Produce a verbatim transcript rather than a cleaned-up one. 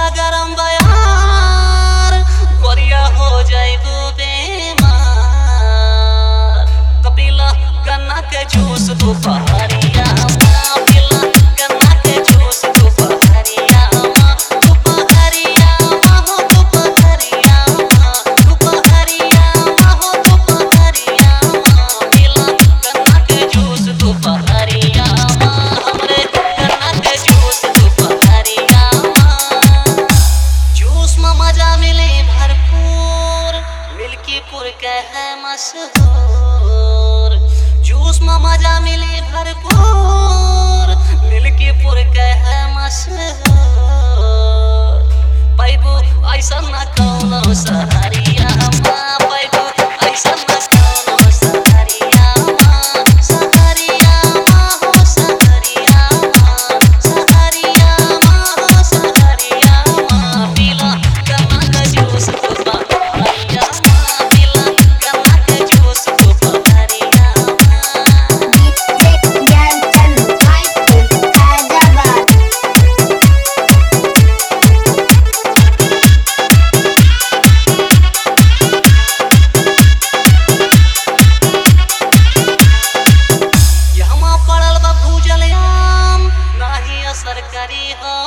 गरम बयार गोरिया हो जाइबू बेमार। कपिला गन्ना के जूस दोपहरिया पिला गन्ना के जूस दोपहरिया दोपहरिया हो दोपहरिया दोपहरिया हो दोपहरिया पिला गन्ना के जूस दोपहरिया हमरे गन्ना के जूस दोपहरिया जूस में मजा मिले भरपूर मिल्कीपुर के है मशहूर। जूस में मजा मिले भरपूर मिल्कीपुर के है मशहूर। पैबू ऐसा न कौनो सहरिया पैबू ऐसा न कौनो सहरिया सहरिया हो सहरिया सहरिया हो सहरिया पिला गन्ना का जूस दोपहरिया पिला गन्ना के जूस दोपहरिया। यहाँ पड़ल बा भूजल आम नाही असर करी हो